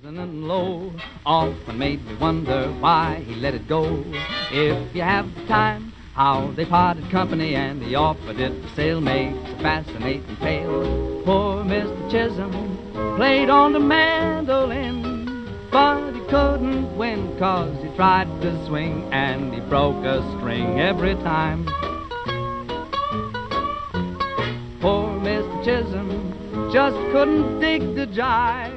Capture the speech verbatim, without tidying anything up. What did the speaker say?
and low, often made me wonder why he let it go. If you have the time, how they parted company, and he offered it for sale makes a fascinating tale. Poor Mister Chisholm played on the mandolin, but he couldn't win 'cause he tried to swing and he broke a string every time. Poor Mister Chisholm just couldn't dig the jive.